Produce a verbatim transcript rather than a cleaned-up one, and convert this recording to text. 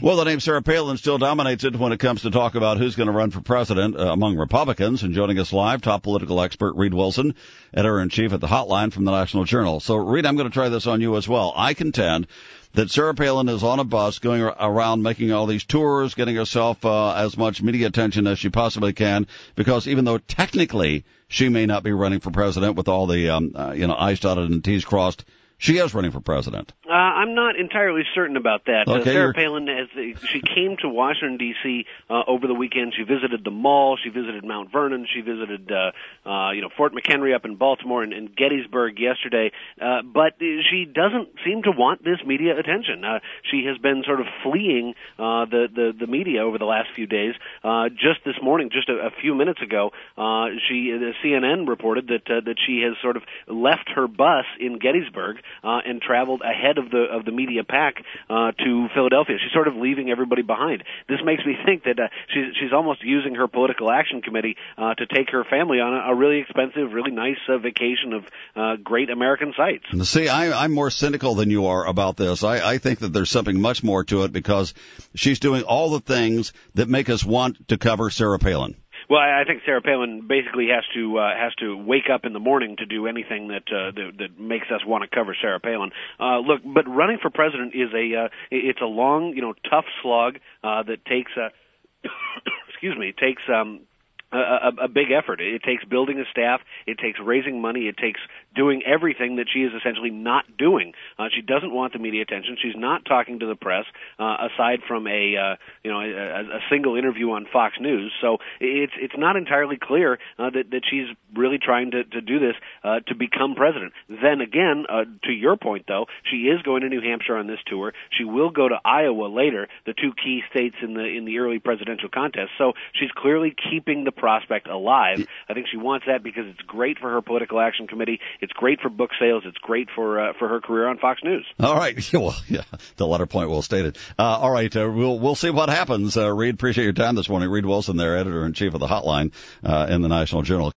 Well, the name Sarah Palin still dominates it when it comes to talk about who's going to run for president uh, among Republicans. And joining us live, top political expert Reed Wilson, editor-in-chief at the Hotline from the National Journal. So, Reed, I'm going to try this on you as well. I contend that Sarah Palin is on a bus going around making all these tours, getting herself uh, as much media attention as she possibly can, because even though technically she may not be running for president with all the, um, uh, you know, I's dotted and T's crossed, she is running for president. Uh, I'm not entirely certain about that. Okay, uh, Sarah you're... Palin, as the, she came to Washington, D C uh, over the weekend. She visited the mall. She visited Mount Vernon. She visited, uh, uh, you know, Fort McHenry up in Baltimore and, and Gettysburg yesterday. Uh, but she doesn't seem to want this media attention. Uh, she has been sort of fleeing uh, the, the, the media over the last few days. Uh, just this morning, just a, a few minutes ago, uh, she, the C N N reported that uh, that she has sort of left her bus in Gettysburg Uh, and traveled ahead of the of the media pack uh, to Philadelphia. She's sort of leaving everybody behind. This makes me think that uh, she's she's almost using her political action committee uh, to take her family on a, a really expensive, really nice uh, vacation of uh, great American sights. See, I, I'm more cynical than you are about this. I, I think that there's something much more to it because she's doing all the things that make us want to cover Sarah Palin. Well, I think Sarah Palin basically has to uh, has to wake up in the morning to do anything that uh, that, that makes us want to cover Sarah Palin. Uh, look, but running for president is a uh, it's a long, you know, tough slog uh, that takes uh, excuse me takes um, a, a, a big effort. It takes building a staff. It takes raising money. It takes doing everything that she is essentially not doing. Uh, she doesn't want the media attention. She's not talking to the press, uh, aside from a uh, you know a, a single interview on Fox News. So it's it's not entirely clear uh, that that she's really trying to to do this uh, to become president. Then again, uh, to your point though, she is going to New Hampshire on this tour. She will go to Iowa later, the two key states in the in the early presidential contest. So she's clearly keeping the prospect alive. I think she wants that because it's great for her political action committee. It's great for book sales. It's great for uh, for her career on Fox News. All right. Well, yeah, the latter point well stated. Uh, all right. Uh, we'll we'll see what happens. Uh, Reed, appreciate your time this morning. Reed Wilson, there, editor in chief of the Hotline uh, in the National Journal.